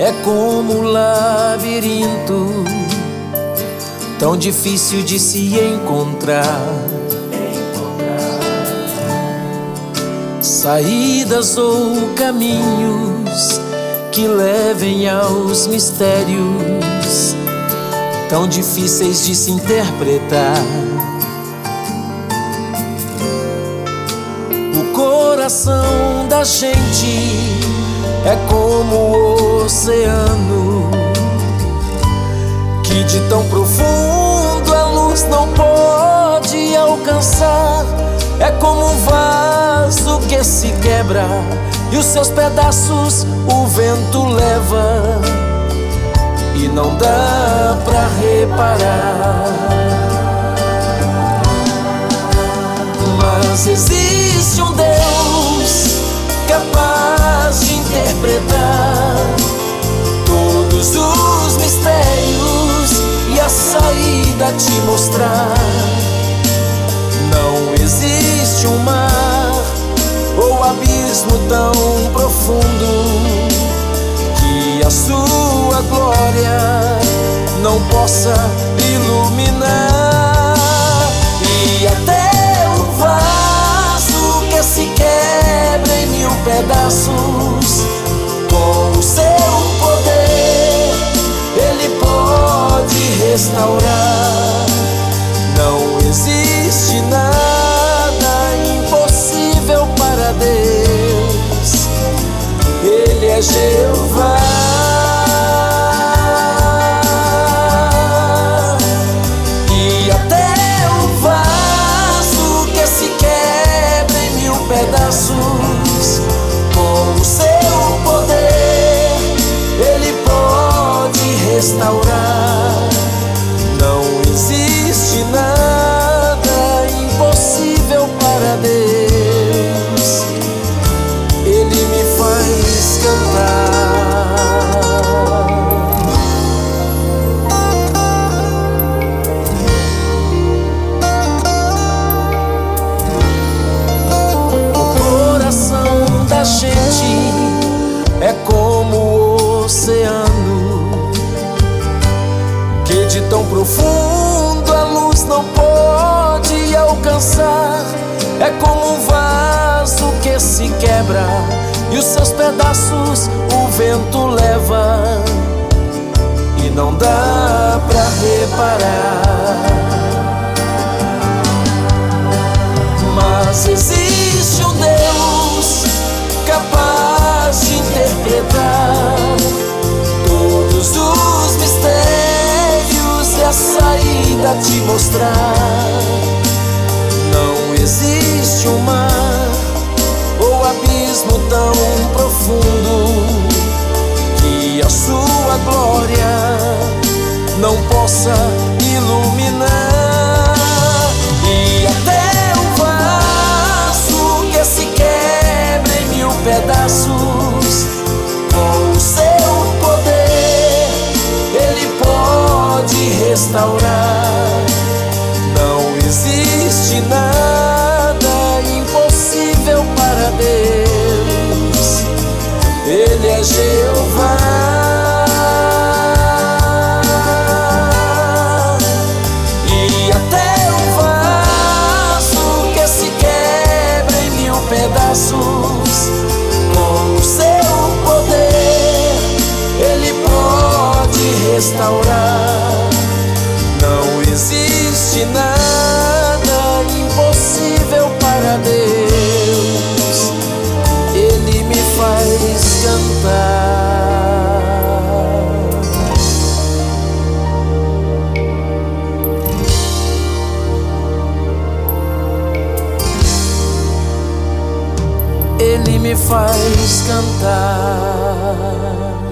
é como um labirinto, tão difícil de se encontrar. Saídas ou caminhos que levem aos mistérios, tão difíceis de se interpretar. O coração da gente é como o oceano, que de tão profundo a luz não pode alcançar. É como um vaso que se quebra e os seus pedaços o vento leva, e não dá pra reparar. Mas existe um Deus capaz de interpretar todos os mistérios e a saída te mostrar. Não existe um mar ou abismo tão profundo que a sua glória não possa iluminar. E até o vaso que se quebra em mil pedaços, com o seu poder ele pode restaurar. Não existe nada impossível para Deus, Ele é Jeová. E até o vaso que se quebra em mil pedaços, com o seu poder Ele pode restaurar. Não existe nada impossível para Deus, Ele me faz cantar. O coração da gente é como o oceano, que de tão profundo a luz não pode alcançar. É como um vaso que se quebra e os seus pedaços o vento leva, e não dá pra reparar. Mas existe um Deus capaz de interpretar todos os mistérios e a saída te mostrar. Não existe um mar ou abismo tão profundo que a sua glória não possa iluminar. E até o vaso que se quebra em mil pedaços, com o seu poder ele pode restaurar. Não existe nada impossível para Deus, Ele é Jeová. E até o vaso que se quebra em mil pedaços, com o seu poder ele pode restaurar. Não existe nada impossível para Deus, Ele me faz cantar. Ele me faz cantar.